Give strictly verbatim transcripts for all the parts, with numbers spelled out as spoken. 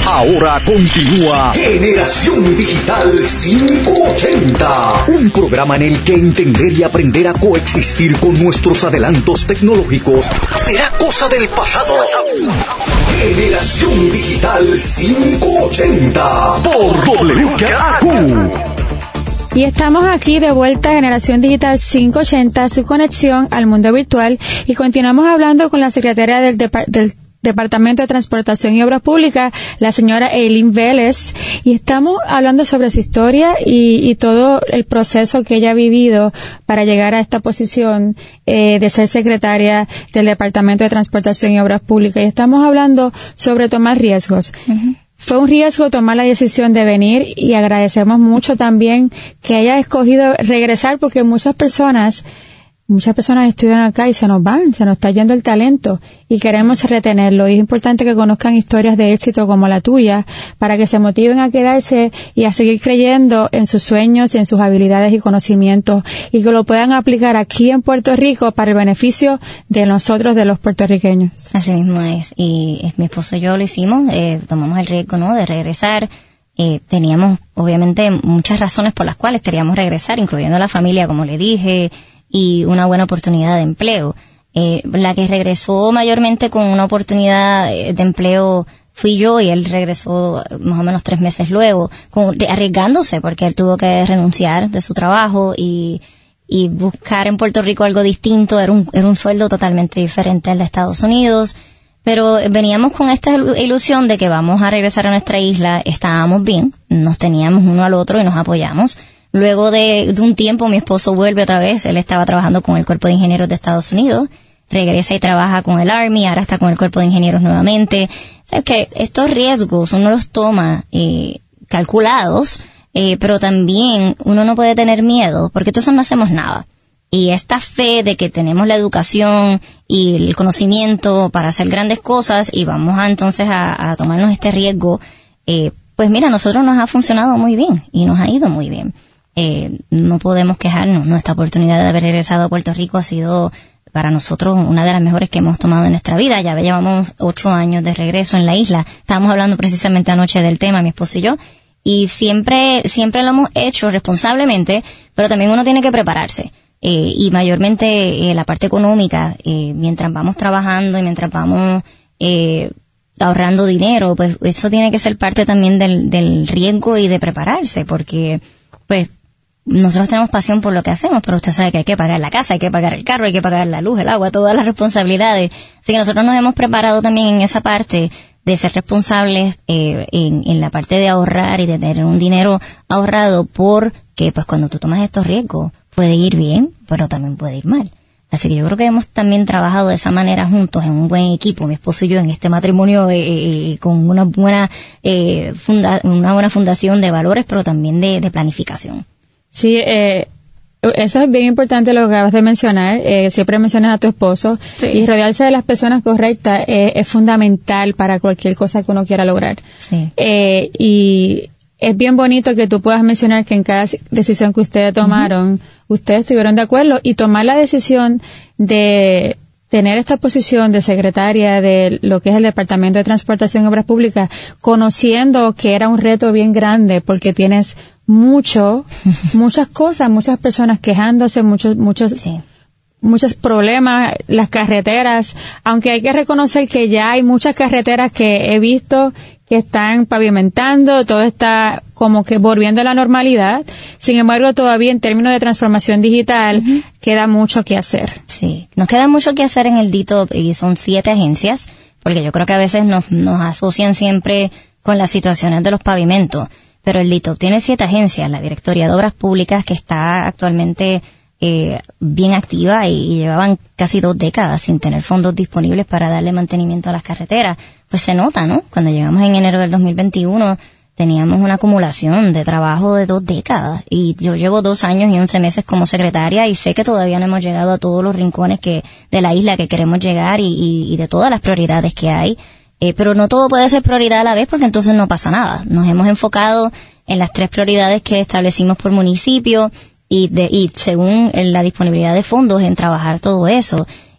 Ahora continúa Generación Digital quinientos ochenta, un programa en el que entender y aprender a coexistir con nuestros adelantos tecnológicos será cosa del pasado. Generación Digital quinientos ochenta por W K A Q. Y estamos aquí de vuelta a Generación Digital quinientos ochenta, su conexión al mundo virtual, y continuamos hablando con la secretaria del, Dep- del Departamento de Transportación y Obras Públicas, la señora Eileen Vélez, y estamos hablando sobre su historia y, y todo el proceso que ella ha vivido para llegar a esta posición eh, de ser secretaria del Departamento de Transportación y Obras Públicas, y estamos hablando sobre tomar riesgos. Uh-huh. Fue un riesgo tomar la decisión de venir, y agradecemos mucho también que haya escogido regresar, porque muchas personas Muchas personas estudian acá y se nos van, se nos está yendo el talento y queremos retenerlo. Y es importante que conozcan historias de éxito como la tuya para que se motiven a quedarse y a seguir creyendo en sus sueños y en sus habilidades y conocimientos, y que lo puedan aplicar aquí en Puerto Rico para el beneficio de nosotros, de los puertorriqueños. Así mismo es. Y es, mi esposo y yo lo hicimos, eh, tomamos el riesgo, ¿no?, de regresar. Eh, teníamos obviamente muchas razones por las cuales queríamos regresar, incluyendo la familia, como le dije, y una buena oportunidad de empleo. Eh, la que regresó mayormente con una oportunidad de empleo fui yo, y él regresó más o menos tres meses luego, con, arriesgándose, porque él tuvo que renunciar de su trabajo y, y buscar en Puerto Rico algo distinto. Era un, era un sueldo totalmente diferente al de Estados Unidos, pero veníamos con esta ilusión de que vamos a regresar a nuestra isla. Estábamos bien, nos teníamos uno al otro y nos apoyamos. Luego de, de un tiempo, mi esposo vuelve otra vez. Él estaba trabajando con el Cuerpo de Ingenieros de Estados Unidos, regresa y trabaja con el Army, ahora está con el Cuerpo de Ingenieros nuevamente. O sea, que estos riesgos uno los toma eh, calculados, eh, pero también uno no puede tener miedo, porque entonces no hacemos nada. Y esta fe de que tenemos la educación y el conocimiento para hacer grandes cosas, y vamos a entonces a, a tomarnos este riesgo, eh, pues mira, a nosotros nos ha funcionado muy bien y nos ha ido muy bien. Eh, no podemos quejarnos. Nuestra oportunidad de haber regresado a Puerto Rico ha sido para nosotros una de las mejores que hemos tomado en nuestra vida. Ya llevamos ocho años de regreso en la isla. Estábamos hablando precisamente anoche del tema, mi esposo y yo, y siempre, siempre lo hemos hecho responsablemente, pero también uno tiene que prepararse. Eh, y mayormente eh, la parte económica, eh, mientras vamos trabajando y mientras vamos eh, ahorrando dinero, pues eso tiene que ser parte también del, del riesgo y de prepararse, porque pues nosotros tenemos pasión por lo que hacemos, pero usted sabe que hay que pagar la casa, hay que pagar el carro, hay que pagar la luz, el agua, todas las responsabilidades. Así que nosotros nos hemos preparado también en esa parte de ser responsables eh, en, en la parte de ahorrar y de tener un dinero ahorrado, porque pues cuando tú tomas estos riesgos puede ir bien, pero también puede ir mal. Así que yo creo que hemos también trabajado de esa manera juntos, en un buen equipo, mi esposo y yo, en este matrimonio eh, eh, con una buena eh, funda, una buena fundación de valores, pero también de, de planificación. Sí, eh, eso es bien importante lo que acabas de mencionar. Eh, siempre mencionas a tu esposo, sí. Y rodearse de las personas correctas eh, es fundamental para cualquier cosa que uno quiera lograr. Sí. Eh, y es bien bonito que tú puedas mencionar que en cada decisión que ustedes tomaron, uh-huh. ustedes estuvieron de acuerdo, y tomar la decisión de tener esta posición de secretaria de lo que es el Departamento de Transportación y Obras Públicas, conociendo que era un reto bien grande, porque tienes mucho, muchas cosas, muchas personas quejándose, muchos, muchos, sí. muchos problemas, las carreteras, aunque hay que reconocer que ya hay muchas carreteras que he visto que están pavimentando, todo está como que volviendo a la normalidad. Sin embargo, todavía en términos de transformación digital, uh-huh. queda mucho que hacer. Sí, nos queda mucho que hacer en el D I T O P, y son siete agencias, porque yo creo que a veces nos, nos asocian siempre con las situaciones de los pavimentos, pero el D I T O P tiene siete agencias, la Directoría de Obras Públicas, que está actualmente eh, bien activa, y, y llevaban casi dos décadas sin tener fondos disponibles para darle mantenimiento a las carreteras. Pues se nota, ¿no? Cuando llegamos en enero del dos mil veintiuno, teníamos una acumulación de trabajo de dos décadas, y yo llevo dos años y once meses como secretaria, y sé que todavía no hemos llegado a todos los rincones que de la isla que queremos llegar, y, y, y de todas las prioridades que hay. Eh, pero no todo puede ser prioridad a la vez, porque entonces no pasa nada. Nos hemos enfocado en las tres prioridades que establecimos por municipio, y, de, y según la disponibilidad de fondos, en trabajar todo eso.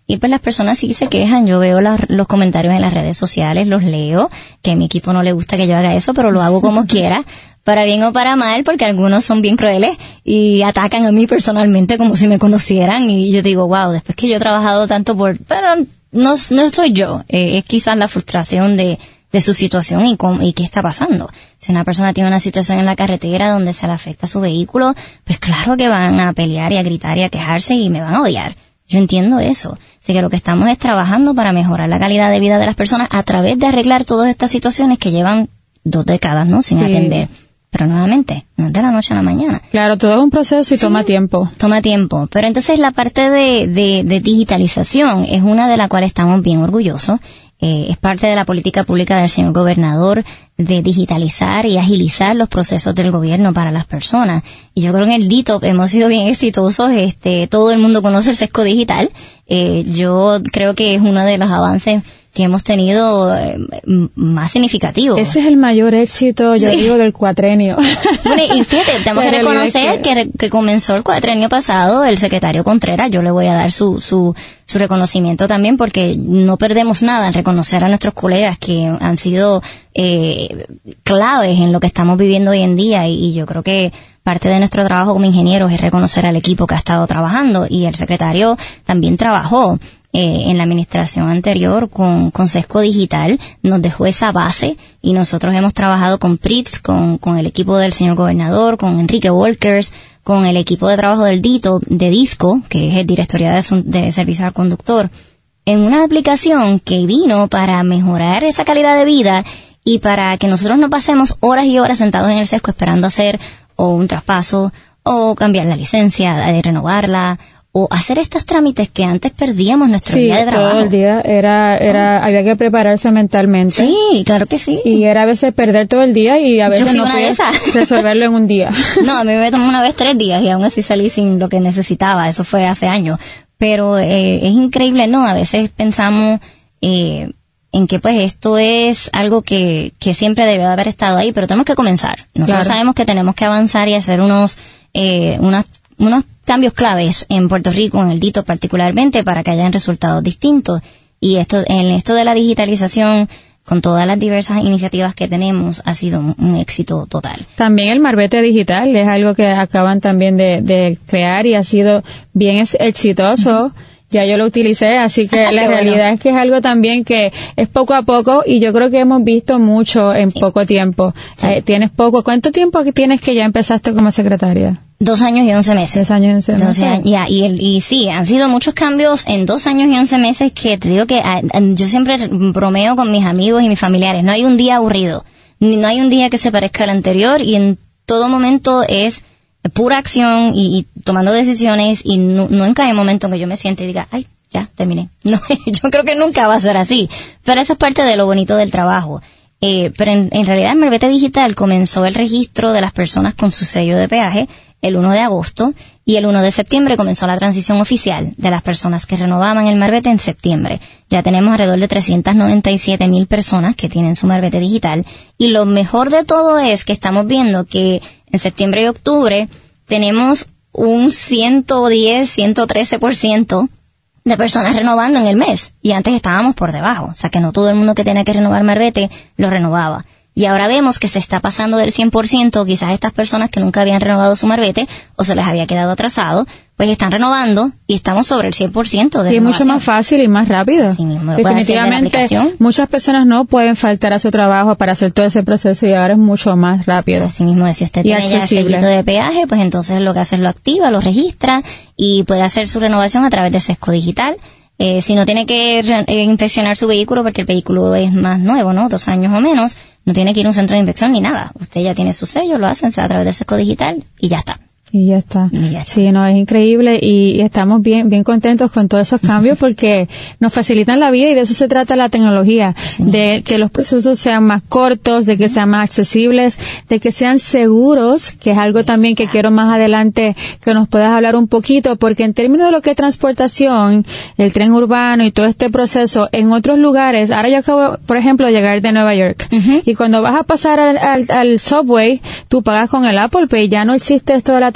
y pues las personas sí se quejan. Yo veo la, los comentarios en las redes sociales, los leo, que a mi equipo no le gusta que yo haga eso, pero lo hago como quiera, para bien o para mal, porque algunos son bien crueles y atacan a mí personalmente como si me conocieran, y yo digo, wow, después que yo he trabajado tanto por... pero no, no soy yo, eh, es quizás la frustración de, de su situación y, con, y qué está pasando. Si una persona tiene una situación en la carretera donde se le afecta su vehículo, pues claro que van a pelear y a gritar y a quejarse y me van a odiar. Yo entiendo eso. Así que lo que estamos es trabajando para mejorar la calidad de vida de las personas a través de arreglar todas estas situaciones que llevan dos décadas, ¿no?, sin sí. atender. Pero nuevamente, no es de la noche a la mañana. Claro, todo es un proceso y sí, toma tiempo. Toma tiempo. Pero entonces la parte de, de, de digitalización es una de la cual estamos bien orgullosos. Eh, es parte de la política pública del señor gobernador de digitalizar y agilizar los procesos del gobierno para las personas. Y yo creo que en el D I T O P hemos sido bien exitosos. Este, todo el mundo conoce el sesco digital. Eh, yo creo que es uno de los avances que hemos tenido eh, más significativo. Ese es el mayor éxito, yo sí. digo, del cuatrenio. Bueno, y fíjate, tenemos que reconocer que... que, que comenzó el cuatrenio pasado el secretario Contreras. Yo le voy a dar su, su, su reconocimiento también, porque no perdemos nada en reconocer a nuestros colegas que han sido eh, claves en lo que estamos viviendo hoy en día, y, y yo creo que parte de nuestro trabajo como ingenieros es reconocer al equipo que ha estado trabajando, y el secretario también trabajó Eh, en la administración anterior con, con Sesco Digital, nos dejó esa base, y nosotros hemos trabajado con P R I T S, con, con el equipo del señor gobernador, con Enrique Walkers, con el equipo de trabajo del D I T O P, de DISCO, que es el Directorio de, de Servicio al Conductor, en una aplicación que vino para mejorar esa calidad de vida y para que nosotros no pasemos horas y horas sentados en el Sesco esperando hacer o un traspaso, o cambiar la licencia, de renovarla, o hacer estos trámites que antes perdíamos nuestro sí, día de trabajo. Todo el día era, era, oh. había que prepararse mentalmente. Sí, claro que sí. Y era a veces perder todo el día y a veces Yo fui no una de esas. resolverlo en un día. No, a mí me tomó una vez tres días y aún así salí sin lo que necesitaba. Eso fue hace años. Pero eh, es increíble, ¿no? A veces pensamos eh, en que pues esto es algo que, que siempre debe de haber estado ahí, pero tenemos que comenzar. Nosotros claro. sabemos que tenemos que avanzar y hacer unos, eh, unas, unos cambios claves en Puerto Rico, en el D I T O particularmente, para que hayan resultados distintos. Y esto, en esto de la digitalización, con todas las diversas iniciativas que tenemos, ha sido un, un éxito total. También el Marbete Digital es algo que acaban también de, de crear y ha sido bien exitoso. Uh-huh. Ya yo lo utilicé, así que la realidad bueno. es que es algo también que es poco a poco, y yo creo que hemos visto mucho en sí. poco tiempo. Sí. Eh, tienes poco. ¿Cuánto tiempo tienes que ya empezaste como secretaria? Dos años y once meses. Dos años y once meses. Años, ya, y, el, y sí, han sido muchos cambios en dos años y once meses que te digo que a, a, yo siempre bromeo con mis amigos y mis familiares. No hay un día aburrido. No hay un día que se parezca al anterior, y en todo momento es pura acción y, y tomando decisiones, y no, nunca hay un momento en que yo me siente y diga, ay, ya, terminé. No, yo creo que nunca va a ser así. Pero eso es parte de lo bonito del trabajo. Eh, pero en, en realidad el Marbete Digital comenzó el registro de las personas con su sello de peaje el uno de agosto, y el uno de septiembre comenzó la transición oficial de las personas que renovaban el Marbete en septiembre. Ya tenemos alrededor de trescientas noventa y siete mil personas que tienen su Marbete Digital, y lo mejor de todo es que estamos viendo que en septiembre y octubre tenemos un ciento diez, ciento trece por ciento de personas renovando en el mes, y antes estábamos por debajo. O sea que no todo el mundo que tenía que renovar Marbete lo renovaba. Y ahora vemos que se está pasando del cien por ciento, quizás estas personas que nunca habían renovado su Marbete o se les había quedado atrasado, pues están renovando, y estamos sobre el cien por ciento de y renovación. Y es mucho más fácil y más rápido. Así mismo, definitivamente, muchas personas no pueden faltar a su trabajo para hacer todo ese proceso, y ahora es mucho más rápido. Así mismo, si usted tiene accesible. Ya el sellito de peaje, pues entonces lo que hace es lo activa, lo registra y puede hacer su renovación a través de Sesco Digital. Eh, si no tiene que eh, inspeccionar su vehículo porque el vehículo es más nuevo, ¿no? Dos años o menos, no tiene que ir a un centro de inspección ni nada. Usted ya tiene su sello, lo hacen a través de Sesco Digital y ya está. Y ya está. Y ya está. Sí, no, es increíble, y, y estamos bien bien contentos con todos esos cambios porque nos facilitan la vida, y de eso se trata la tecnología, sí. De que los procesos sean más cortos, de que sean más accesibles, de que sean seguros, que es algo también que quiero más adelante que nos puedas hablar un poquito, porque en términos de lo que es transportación, el tren urbano y todo este proceso, en otros lugares, ahora yo acabo, por ejemplo, de llegar de Nueva York, uh-huh. y cuando vas a pasar al, al, al subway, tú pagas con el Apple Pay, ya no existe esto de la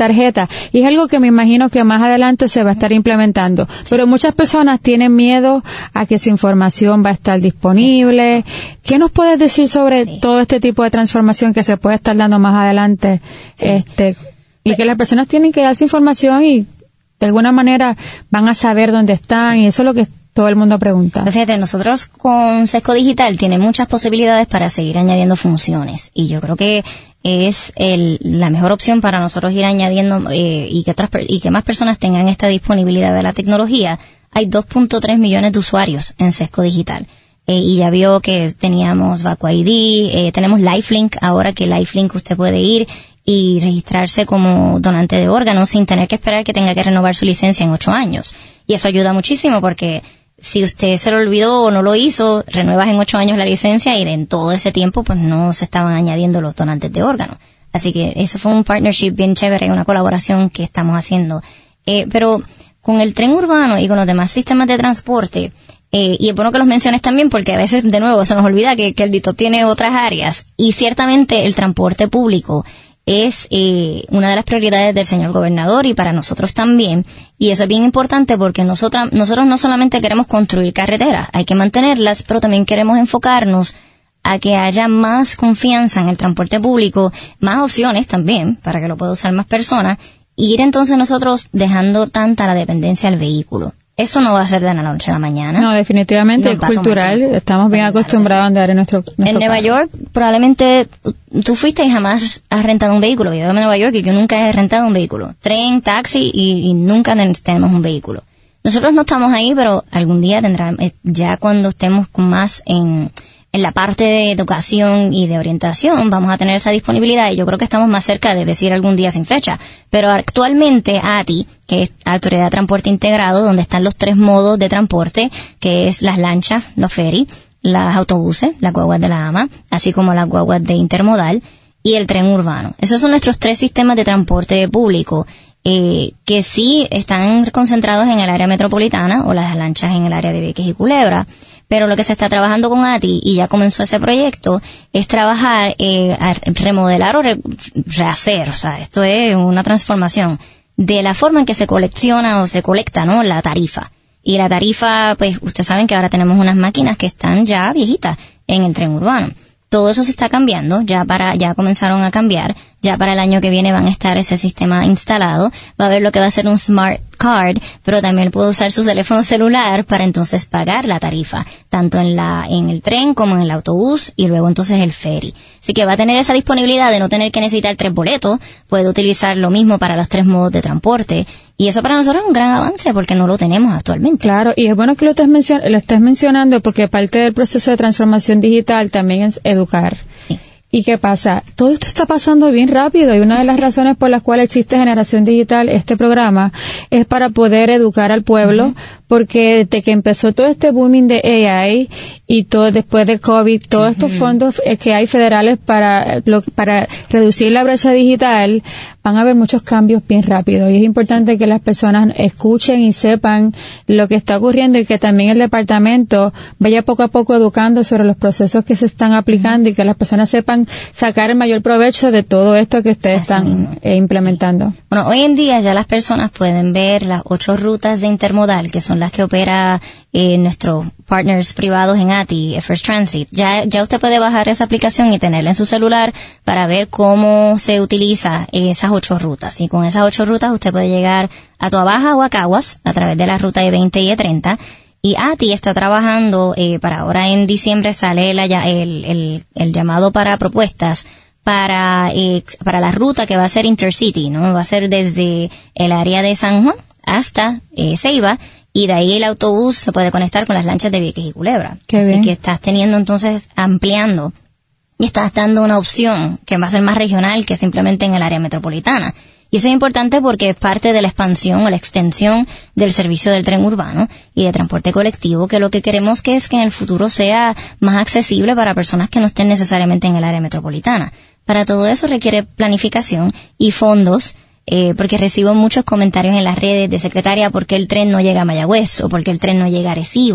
tarjeta, y es algo que me imagino que más adelante se va a estar implementando. Pero muchas personas tienen miedo a que su información va a estar disponible. ¿Qué nos puedes decir sobre sí. todo este tipo de transformación que se puede estar dando más adelante? Sí. Este, y que las personas tienen que dar su información y de alguna manera van a saber dónde están, y eso es lo que todo el mundo pregunta. Pues fíjate, nosotros con Sesco Digital tiene muchas posibilidades para seguir añadiendo funciones, y yo creo que es el, la mejor opción para nosotros ir añadiendo eh, y que otras y que más personas tengan esta disponibilidad de la tecnología. Hay dos punto tres millones de usuarios en Sesco Digital. Eh, y ya vio que teníamos Vacu I D, eh, tenemos Lifelink, ahora que Lifelink usted puede ir y registrarse como donante de órganos sin tener que esperar que tenga que renovar su licencia en ocho años. Y eso ayuda muchísimo porque si usted se lo olvidó o no lo hizo, renuevas en ocho años la licencia y en todo ese tiempo pues no se estaban añadiendo los donantes de órganos. Así que eso fue un partnership bien chévere, una colaboración que estamos haciendo. Eh, pero con el tren urbano y con los demás sistemas de transporte, Eh, y es bueno que los menciones también porque a veces, de nuevo, se nos olvida que, que el D I T O P tiene otras áreas. Y ciertamente el transporte público es eh, una de las prioridades del señor gobernador y para nosotros también. Y eso es bien importante porque nosotros, nosotros no solamente queremos construir carreteras, hay que mantenerlas, pero también queremos enfocarnos a que haya más confianza en el transporte público, más opciones también para que lo pueda usar más personas, y ir entonces nosotros dejando tanta la dependencia al vehículo. Eso no va a ser de la noche a la mañana. No, definitivamente es cultural. Estamos bien acostumbrados a andar en nuestro, nuestro En Nueva carro. York, probablemente tú fuiste y jamás has rentado un vehículo. Yo vivo en Nueva York y yo nunca he rentado un vehículo. Tren, taxi y, y nunca tenemos un vehículo. Nosotros no estamos ahí, pero algún día tendrán, ya cuando estemos más en... en la parte de educación y de orientación vamos a tener esa disponibilidad y yo creo que estamos más cerca de decir algún día sin fecha. Pero actualmente A T I, que es Autoridad de Transporte Integrado, donde están los tres modos de transporte, que es las lanchas, los ferries, los autobuses, las guaguas de la A M A, así como las guaguas de intermodal y el tren urbano. Esos son nuestros tres sistemas de transporte público eh, que sí están concentrados en el área metropolitana o las lanchas en el área de Vieques y Culebra. Pero lo que se está trabajando con A T I, y ya comenzó ese proyecto, es trabajar, eh, a remodelar o re, rehacer, o sea, esto es una transformación de la forma en que se colecciona o se colecta, ¿no?, la tarifa. Y la tarifa, pues, ustedes saben que ahora tenemos unas máquinas que están ya viejitas en el tren urbano. Todo eso se está cambiando, ya para, ya comenzaron a cambiar, ya para el año que viene van a estar ese sistema instalado, va a haber lo que va a ser un smart card, pero también puede usar su teléfono celular para entonces pagar la tarifa, tanto en la, en el tren como en el autobús y luego entonces el ferry. Así que va a tener esa disponibilidad de no tener que necesitar tres boletos, puede utilizar lo mismo para los tres modos de transporte, y eso para nosotros es un gran avance porque no lo tenemos actualmente. Claro, y es bueno que lo estés, mencion- lo estés mencionando porque parte del proceso de transformación digital también es educar. Sí. ¿Y qué pasa? Todo esto está pasando bien rápido y una de las razones por las cuales existe Generación Digital, este programa, es para poder educar al pueblo, uh-huh. porque desde que empezó todo este booming de A I y todo después del COVID, todos uh-huh. estos fondos que hay federales para lo, para reducir la brecha digital, van a haber muchos cambios bien rápido y es importante que las personas escuchen y sepan lo que está ocurriendo y que también el departamento vaya poco a poco educando sobre los procesos que se están aplicando uh-huh. y que las personas sepan sacar el mayor provecho de todo esto que ustedes Así están eh, implementando. Bueno, hoy en día ya las personas pueden ver las ocho rutas de intermodal, que son las que opera eh, nuestros partners privados en A T I, First Transit. Ya, ya usted puede bajar esa aplicación y tenerla en su celular para ver cómo se utiliza esas ocho rutas. Y con esas ocho rutas usted puede llegar a Toa Baja o a Caguas a través de la ruta E veinte y E treinta. Y A T I está trabajando, eh, para ahora en diciembre sale la, el, el, el llamado para propuestas para, eh, para la ruta que va a ser Intercity, ¿no? Va a ser desde el área de San Juan hasta eh, Ceiba, y de ahí el autobús se puede conectar con las lanchas de Vieques y Culebra. Qué Así bien. que estás teniendo entonces, ampliando, y estás dando una opción que va a ser más regional que simplemente en el área metropolitana. Y eso es importante porque es parte de la expansión o la extensión del servicio del tren urbano y de transporte colectivo, que lo que queremos que es que en el futuro sea más accesible para personas que no estén necesariamente en el área metropolitana. Para todo eso requiere planificación y fondos, eh, porque recibo muchos comentarios en las redes de secretaria, ¿por qué el tren no llega a Mayagüez? O ¿por qué el tren no llega a Arecibo?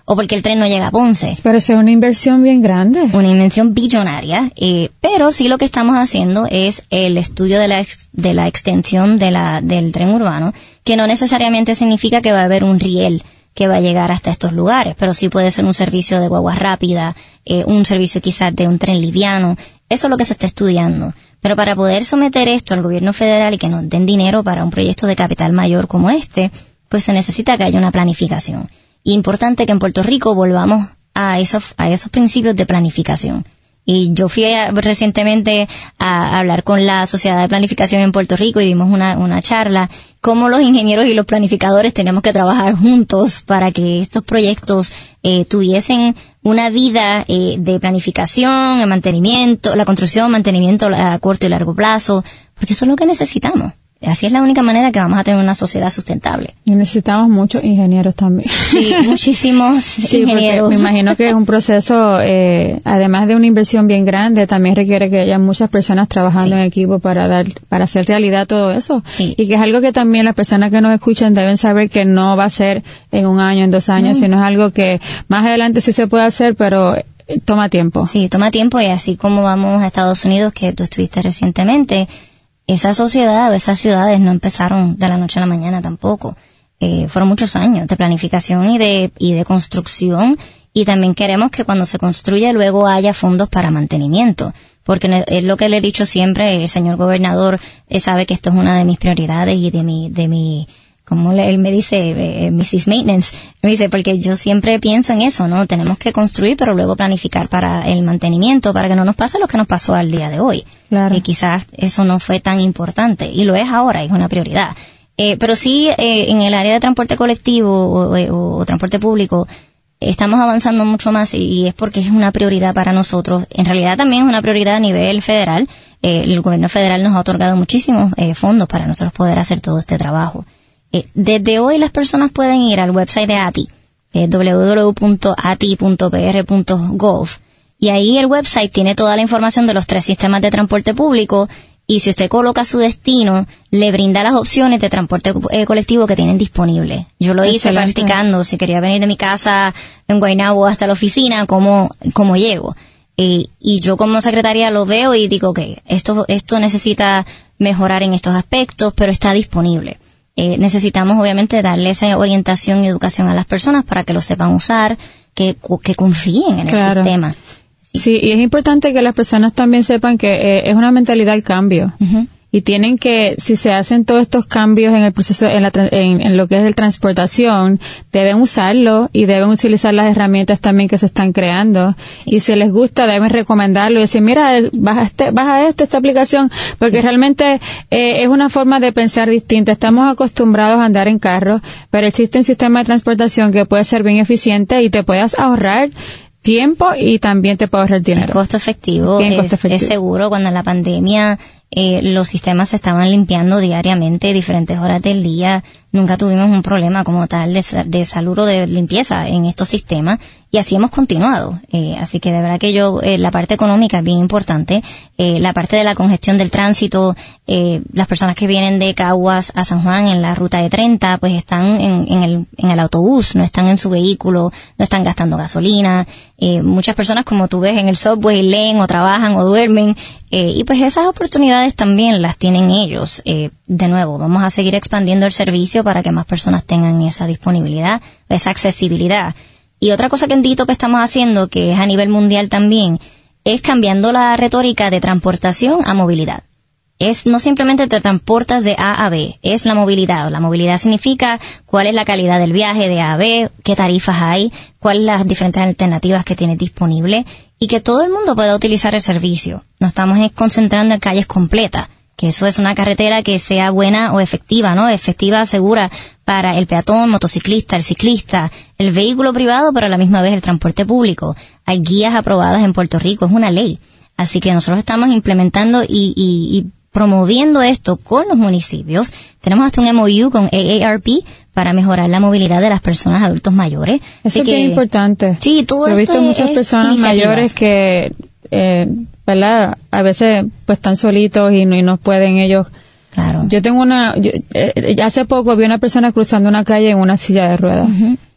o porque el tren no llega a Ponce. Pero eso es una inversión bien grande. Una inversión billonaria, eh, pero sí lo que estamos haciendo es el estudio de la ex, de la extensión de la del tren urbano, que no necesariamente significa que va a haber un riel que va a llegar hasta estos lugares, pero sí puede ser un servicio de guagua rápida, eh, un servicio quizás de un tren liviano. Eso es lo que se está estudiando. Pero para poder someter esto al gobierno federal y que nos den dinero para un proyecto de capital mayor como este, pues se necesita que haya una planificación. Y importante que en Puerto Rico volvamos a esos, a esos principios de planificación. Y yo fui a, recientemente a hablar con la Sociedad de Planificación en Puerto Rico y dimos una, una charla, cómo los ingenieros y los planificadores tenemos que trabajar juntos para que estos proyectos eh, tuviesen una vida eh, de planificación, el mantenimiento, la construcción, mantenimiento a corto y largo plazo, porque eso es lo que necesitamos. Así es la única manera que vamos a tener una sociedad sustentable. Y necesitamos muchos ingenieros también. Sí, muchísimos sí, ingenieros. Me imagino que es un proceso, eh, además de una inversión bien grande, también requiere que haya muchas personas trabajando sí. en equipo para dar, para hacer realidad todo eso. Sí. Y que es algo que también las personas que nos escuchan deben saber que no va a ser en un año, en dos años, mm. sino es algo que más adelante sí se puede hacer, pero toma tiempo. Sí, toma tiempo, y así como vamos a Estados Unidos, que tú estuviste recientemente, esa sociedad o esas ciudades no empezaron de la noche a la mañana tampoco. Eh, fueron muchos años de planificación y de, y de construcción, y también queremos que cuando se construya luego haya fondos para mantenimiento, porque es lo que le he dicho siempre, el señor gobernador eh, sabe que esto es una de mis prioridades y de mi, de mi, como él me dice, eh, missus Maintenance, me dice, porque yo siempre pienso en eso, ¿no? Tenemos que construir, pero luego planificar para el mantenimiento, para que no nos pase lo que nos pasó al día de hoy. Claro. Y quizás eso no fue tan importante, y lo es ahora, es una prioridad. Eh, pero sí, eh, en el área de transporte colectivo o, o, o transporte público, estamos avanzando mucho más, y, y es porque es una prioridad para nosotros. En realidad también es una prioridad a nivel federal. Eh, el gobierno federal nos ha otorgado muchísimos eh, fondos para nosotros poder hacer todo este trabajo. Eh, desde hoy las personas pueden ir al website de A T I, eh, doble u doble u doble u punto a t i punto p r punto gov, y ahí el website tiene toda la información de los tres sistemas de transporte público, y si usted coloca su destino, le brinda las opciones de transporte eh, colectivo que tienen disponibles. Yo lo hice Excelente. practicando, si quería venir de mi casa en Guaynabo hasta la oficina, ¿cómo, cómo llego? Eh, y yo como secretaria lo veo y digo, ok, esto, esto necesita mejorar en estos aspectos, pero está disponible. Eh, necesitamos obviamente darle esa orientación y educación a las personas para que lo sepan usar, que, que confíen en claro. el sistema. Sí. sí, y es importante que las personas también sepan que eh, es una mentalidad al cambio. Uh-huh. Y tienen que, si se hacen todos estos cambios en el proceso, en, la, en, en lo que es el transportación, deben usarlo y deben utilizar las herramientas también que se están creando. Sí. Y si les gusta, deben recomendarlo y decir, mira, baja, este, baja este, esta aplicación, porque sí. realmente eh, es una forma de pensar distinta. Estamos acostumbrados a andar en carro, pero existe un sistema de transportación que puede ser bien eficiente y te puedes ahorrar tiempo y también te puede ahorrar dinero. Es costo efectivo, Bien es, costo efectivo. es seguro. Cuando en la pandemia eh, los sistemas se estaban limpiando diariamente, diferentes horas del día, nunca tuvimos un problema como tal de, de salud o de limpieza en estos sistemas, y así hemos continuado. Eh, así que de verdad que yo, eh, la parte económica es bien importante, eh, la parte de la congestión del tránsito, eh, las personas que vienen de Caguas a San Juan en la ruta de treinta, pues están en, en el, en el autobús, no están en su vehículo, no están gastando gasolina. Eh, muchas personas, como tú ves en el subway, leen o trabajan o duermen, eh, y pues esas oportunidades también las tienen ellos. Eh, de nuevo, vamos a seguir expandiendo el servicio para que más personas tengan esa disponibilidad, esa accesibilidad. Y otra cosa que en D I T O P estamos haciendo, que es a nivel mundial también, es cambiando la retórica de transportación a movilidad. Es no simplemente te transportas de A a B, es la movilidad. La movilidad significa cuál es la calidad del viaje de A a B, qué tarifas hay, cuáles las diferentes alternativas que tienes disponibles, y que todo el mundo pueda utilizar el servicio. Nos estamos concentrando en calles completas, que eso es una carretera que sea buena o efectiva, ¿no? Efectiva, segura para el peatón, motociclista, el ciclista, el vehículo privado, pero a la misma vez el transporte público. Hay guías aprobadas en Puerto Rico, es una ley. Así que nosotros estamos implementando y, y, y promoviendo esto con los municipios. Tenemos hasta un M O U con A A R P para mejorar la movilidad de las personas adultos mayores. Eso Así es bien importante. Sí, todo Yo he esto visto es, muchas personas mayores que, eh, ¿verdad? A veces pues están solitos y no, y no pueden ellos. Claro. Yo tengo una, yo, eh, hace poco vi una persona cruzando una calle en una silla de ruedas. Uh-huh.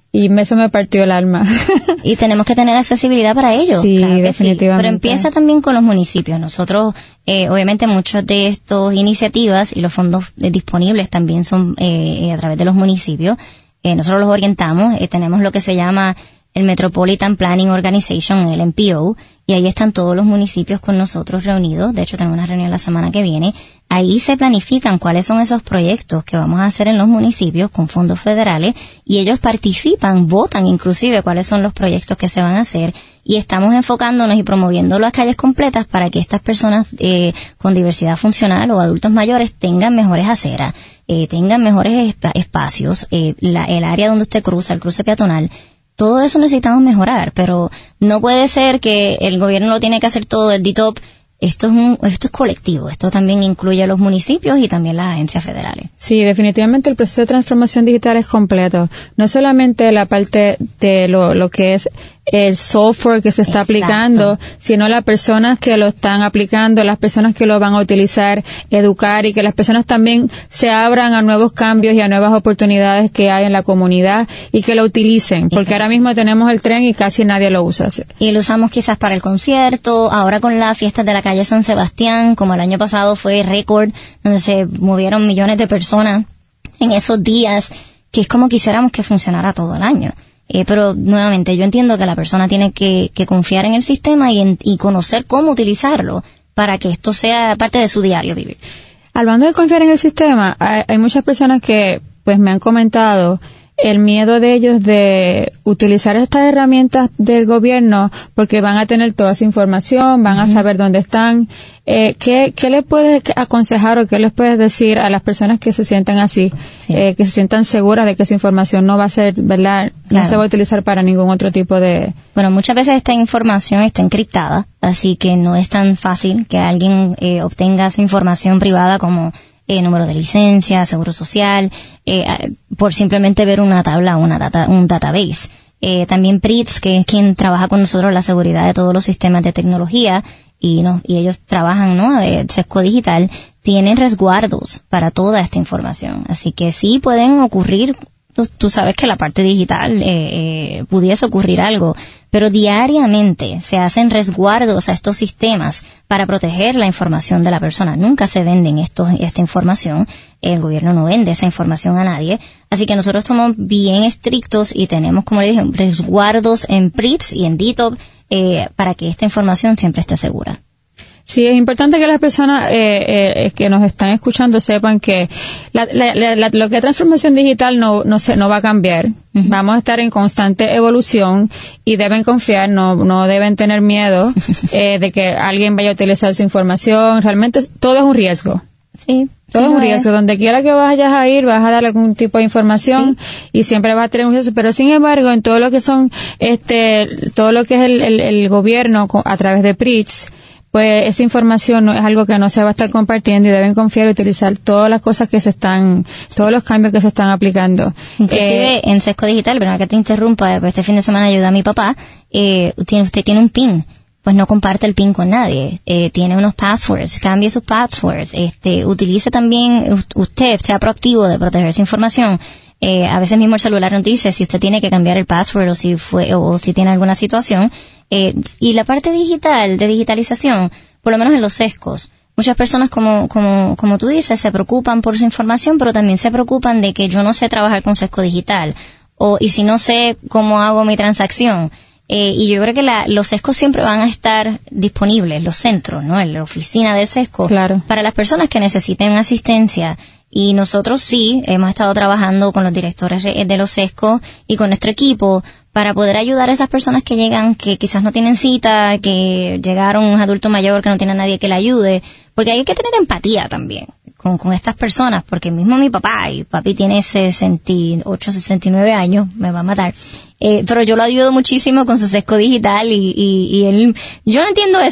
y eso me partió el alma. Y tenemos que tener accesibilidad para ellos. Sí, claro definitivamente. Sí. Pero empieza también con los municipios. Nosotros, eh, obviamente, muchas de estas iniciativas y los fondos eh, disponibles también son eh, a través de los municipios. Eh, nosotros los orientamos. Eh, tenemos lo que se llama el Metropolitan Planning Organization, el M P O, y ahí están todos los municipios con nosotros reunidos. De hecho, tenemos una reunión la semana que viene. Ahí se planifican cuáles son esos proyectos que vamos a hacer en los municipios con fondos federales, y ellos participan, votan inclusive cuáles son los proyectos que se van a hacer, y estamos enfocándonos y promoviendo las calles completas para que estas personas eh, con diversidad funcional o adultos mayores tengan mejores aceras, eh, tengan mejores esp- espacios, eh, la, el área donde usted cruza, el cruce peatonal. Todo eso necesitamos mejorar, pero no puede ser que el gobierno lo tiene que hacer todo, el D T O P. Esto es un, esto es colectivo. Esto también incluye a los municipios y también las agencias federales. Sí, definitivamente el proceso de transformación digital es completo. No solamente la parte de lo, lo que es el software que se está Exacto. aplicando, sino las personas que lo están aplicando, las personas que lo van a utilizar, educar, y que las personas también se abran a nuevos cambios y a nuevas oportunidades que hay en la comunidad y que lo utilicen, porque Exacto. ahora mismo tenemos el tren y casi nadie lo usa. Y lo usamos quizás para el concierto, ahora con las fiestas de la calle San Sebastián, como el año pasado fue récord, donde se movieron millones de personas en esos días, que es como quisiéramos que funcionara todo el año. Eh, pero nuevamente yo entiendo que la persona tiene que, que confiar en el sistema y, en, y conocer cómo utilizarlo para que esto sea parte de su diario vivir. Hablando de confiar en el sistema, hay, hay muchas personas que pues me han comentado el miedo de ellos de utilizar estas herramientas del gobierno porque van a tener toda esa información, van uh-huh. a saber dónde están. Eh, ¿qué, ¿Qué les puedes aconsejar o qué les puedes decir a las personas que se sientan así, sí. eh, que se sientan seguras de que esa información no va a ser, ¿verdad? Claro. No se va a utilizar para ningún otro tipo de... Bueno, muchas veces esta información está encriptada, así que no es tan fácil que alguien eh, obtenga su información privada como... Eh, número de licencia, seguro social, eh, por simplemente ver una tabla o una data, un database. Eh, también P R I T S, que es quien trabaja con nosotros en la seguridad de todos los sistemas de tecnología, y no, y ellos trabajan, ¿no?, de Sesco Digital, tienen resguardos para toda esta información. Así que sí pueden ocurrir, tú, tú sabes que la parte digital, eh, eh, pudiese ocurrir algo, pero diariamente se hacen resguardos a estos sistemas para proteger la información de la persona. Nunca se venden estos, esta información. El gobierno no vende esa información a nadie. Así que nosotros somos bien estrictos y tenemos, como le dije, resguardos en P R I T S y en D T O P eh, para que esta información siempre esté segura. Sí, es importante que las personas eh, eh, que nos están escuchando sepan que la, la, la, la, lo que es transformación digital no no se no va a cambiar. Uh-huh. Vamos a estar en constante evolución y deben confiar, no no deben tener miedo eh, de que alguien vaya a utilizar su información. Realmente todo es un riesgo. Sí. Todo sí, es un riesgo. Donde quiera que vayas a ir, vas a dar algún tipo de información sí. y siempre vas a tener un riesgo. Pero sin embargo, en todo lo que son, este, todo lo que es el, el, el gobierno a través de P R I T S, pues esa información no es algo que no se va a estar compartiendo y deben confiar y utilizar todas las cosas que se están, todos los cambios que se están aplicando. Inclusive eh, en Sesco Digital, pero no que te interrumpa, este fin de semana ayuda a mi papá, eh, tiene, usted tiene un PIN, pues no comparte el PIN con nadie, eh, tiene unos passwords, cambie sus passwords, este, utilice también, usted sea proactivo de proteger su información. Eh, a veces mismo el celular nos dice si usted tiene que cambiar el password o si fue, o, o si tiene alguna situación. Eh, y la parte digital, de digitalización, por lo menos en los sescos, muchas personas como, como, como tú dices, se preocupan por su información, pero también se preocupan de que yo no sé trabajar con Sesco Digital, o, y si no sé cómo hago mi transacción. Eh, y yo creo que la, los sescos siempre van a estar disponibles, los centros, ¿no? En la oficina del sesco, claro. para las personas que necesiten asistencia. Y nosotros sí hemos estado trabajando con los directores de los sescos y con nuestro equipo para poder ayudar a esas personas que llegan, que quizás no tienen cita, que llegaron un adulto mayor que no tiene a nadie que le ayude, porque hay que tener empatía también con, con estas personas, porque mismo mi papá, y papi tiene sesenta y ocho, sesenta y nueve años, me va a matar, eh, pero yo lo ayudo muchísimo con su Sesco Digital y, y, y él, yo no entiendo eso,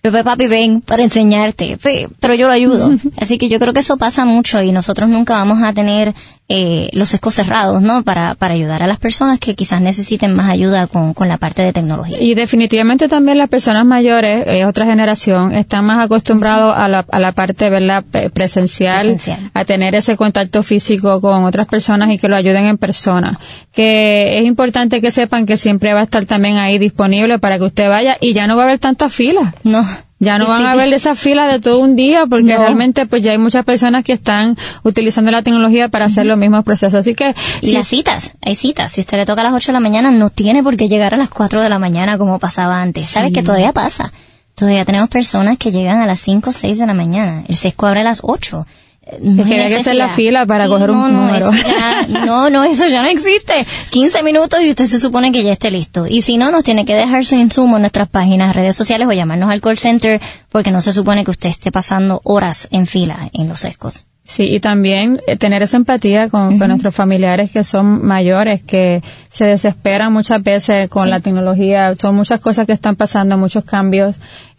Pepe, papi, ven para enseñarte, pero yo lo ayudo. Así que yo creo que eso pasa mucho y nosotros nunca vamos a tener eh, los sesgos cerrados, ¿no? Para, para ayudar a las personas que quizás necesiten más ayuda con, con la parte de tecnología. Y definitivamente también las personas mayores, eh, otra generación, están más acostumbrados a la, a la parte, ¿verdad?, presencial, presencial, a tener ese contacto físico con otras personas y que lo ayuden en persona. Que es importante que sepan que siempre va a estar también ahí disponible para que usted vaya y ya no va a haber tantas filas. No. Ya no y van sí, a ver esa fila de todo un día porque no. realmente pues ya hay muchas personas que están utilizando la tecnología para hacer uh-huh. los mismos procesos. Así que y si las citas, hay citas. Si usted le toca a las ocho de la mañana, no tiene por qué llegar a las cuatro de la mañana como pasaba antes. Sí. ¿Sabes que todavía pasa? Todavía tenemos personas que llegan a las cinco o seis de la mañana. El sesco abre a las ocho. No es que hay que hacer la fila para sí, coger no, un no, número. Eso ya, no, no, eso ya no existe. quince minutos y usted se supone que ya esté listo. Y si no, nos tiene que dejar su insumo en nuestras páginas, redes sociales o llamarnos al call center porque no se supone que usted esté pasando horas en fila en los sescos. Sí, y también eh, tener esa empatía con, uh-huh. con nuestros familiares que son mayores, que se desesperan muchas veces con sí. la tecnología. Son muchas cosas que están pasando, muchos cambios.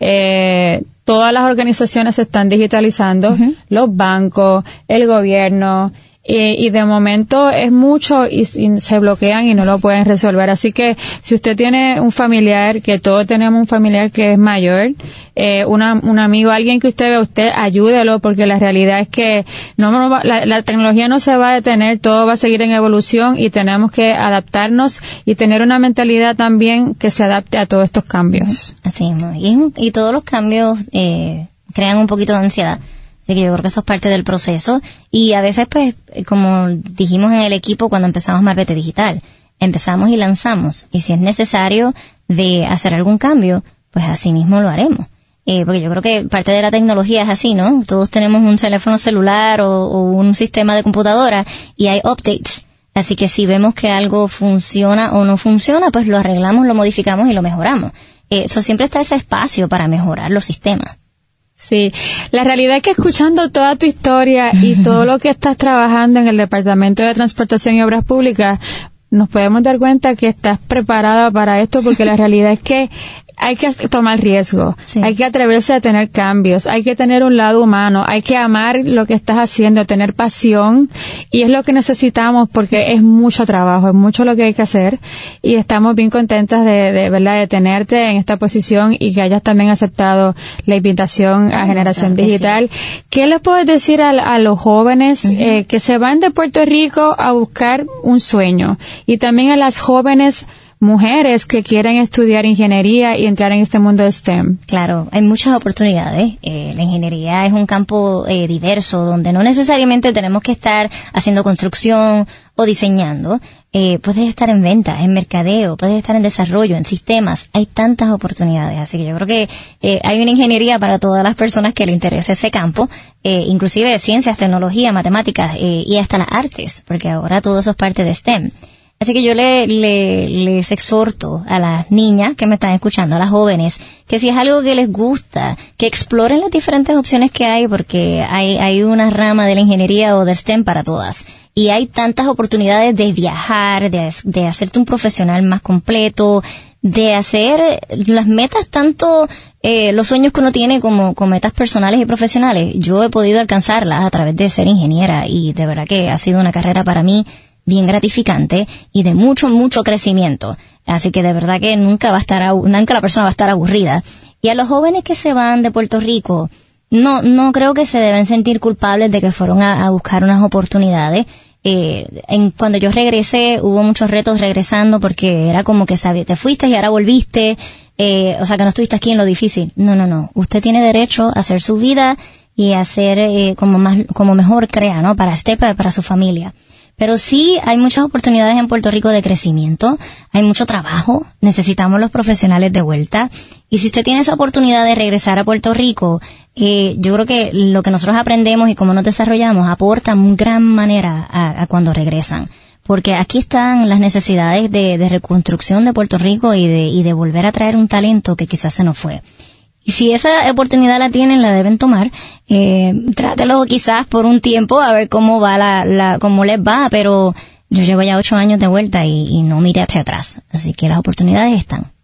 Eh, todas las organizaciones se están digitalizando, uh-huh. los bancos, el gobierno, eh, y de momento es mucho y, y se bloquean y no lo pueden resolver. Así que si usted tiene un familiar, que todos tenemos un familiar que es mayor, eh, una, un amigo, alguien que usted ve, usted ayúdelo, porque la realidad es que no, no va, la, la tecnología no se va a detener, todo va a seguir en evolución y tenemos que adaptarnos y tener una mentalidad también que se adapte a todos estos cambios. Así es, y, y todos los cambios eh, crean un poquito de ansiedad. Así que yo creo que eso es parte del proceso. Y a veces, pues, como dijimos en el equipo cuando empezamos Marbete Digital, empezamos y lanzamos. Y si es necesario de hacer algún cambio, pues así mismo lo haremos. Eh, porque yo creo que parte de la tecnología es así, ¿no? Todos tenemos un teléfono celular o, o un sistema de computadora y hay updates. Así que si vemos que algo funciona o no funciona, pues lo arreglamos, lo modificamos y lo mejoramos. Eh, eso siempre está ese espacio para mejorar los sistemas. Sí, la realidad es que escuchando toda tu historia y todo lo que estás trabajando en el Departamento de Transportación y Obras Públicas, nos podemos dar cuenta que estás preparada para esto, porque la realidad es que hay que tomar riesgo, sí. hay que atreverse a tener cambios, hay que tener un lado humano, hay que amar lo que estás haciendo, tener pasión, y es lo que necesitamos porque es mucho trabajo, es mucho lo que hay que hacer, y estamos bien contentas de, de verdad, de tenerte en esta posición y que hayas también aceptado la invitación a Generación claro Digital. Sí. ¿Qué les puedes decir a, a los jóvenes uh-huh. eh, que se van de Puerto Rico a buscar un sueño, y también a las jóvenes mujeres que quieren estudiar ingeniería y entrar en este mundo de STEM? Claro, hay muchas oportunidades. Eh, la ingeniería es un campo eh, diverso donde no necesariamente tenemos que estar haciendo construcción o diseñando. Eh, puedes estar en ventas, en mercadeo, puedes estar en desarrollo, en sistemas. Hay tantas oportunidades. Así que yo creo que eh, hay una ingeniería para todas las personas que le interese ese campo, eh, inclusive ciencias, tecnología, matemáticas eh, y hasta las artes, porque ahora todo eso es parte de STEM. Así que yo le, le, les exhorto a las niñas que me están escuchando, a las jóvenes, que si es algo que les gusta, que exploren las diferentes opciones que hay, porque hay, hay una rama de la ingeniería o del STEM para todas. Y hay tantas oportunidades de viajar, de, de hacerte un profesional más completo, de hacer las metas, tanto eh, los sueños que uno tiene como, como metas personales y profesionales. Yo he podido alcanzarlas a través de ser ingeniera y de verdad que ha sido una carrera para mí bien gratificante y de mucho, mucho crecimiento. Así que de verdad que nunca va a estar, nunca la persona va a estar aburrida. Y a los jóvenes que se van de Puerto Rico, no, no creo que se deben sentir culpables de que fueron a, a buscar unas oportunidades. Eh, en, cuando yo regresé, hubo muchos retos regresando porque era como que sabes, te fuiste y ahora volviste, eh, o sea que no estuviste aquí en lo difícil. No, no, no. Usted tiene derecho a hacer su vida y a hacer eh, como más, como mejor crea, ¿no? Para usted, para, para su familia. Pero sí hay muchas oportunidades en Puerto Rico de crecimiento, hay mucho trabajo, necesitamos los profesionales de vuelta, y si usted tiene esa oportunidad de regresar a Puerto Rico, eh, yo creo que lo que nosotros aprendemos y cómo nos desarrollamos aporta en gran manera a, a cuando regresan, porque aquí están las necesidades de, de reconstrucción de Puerto Rico y de, y de volver a traer un talento que quizás se nos fue. Y si esa oportunidad la tienen, la deben tomar. Eh, trátelo quizás por un tiempo a ver cómo va la, la, cómo les va, pero yo llevo ya ocho años de vuelta y, y no miré hacia atrás. Así que las oportunidades están.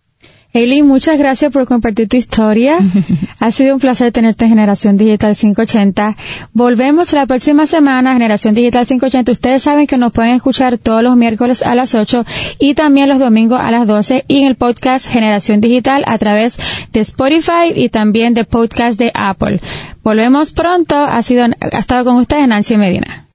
Eileen, muchas gracias por compartir tu historia. Ha sido un placer tenerte en Generación Digital quinientos ochenta. Volvemos la próxima semana, Generación Digital quinientos ochenta. Ustedes saben que nos pueden escuchar todos los miércoles a las ocho y también los domingos a las doce y en el podcast Generación Digital a través de Spotify y también de podcast de Apple. Volvemos pronto. Ha sido, ha estado con ustedes Nancy Medina.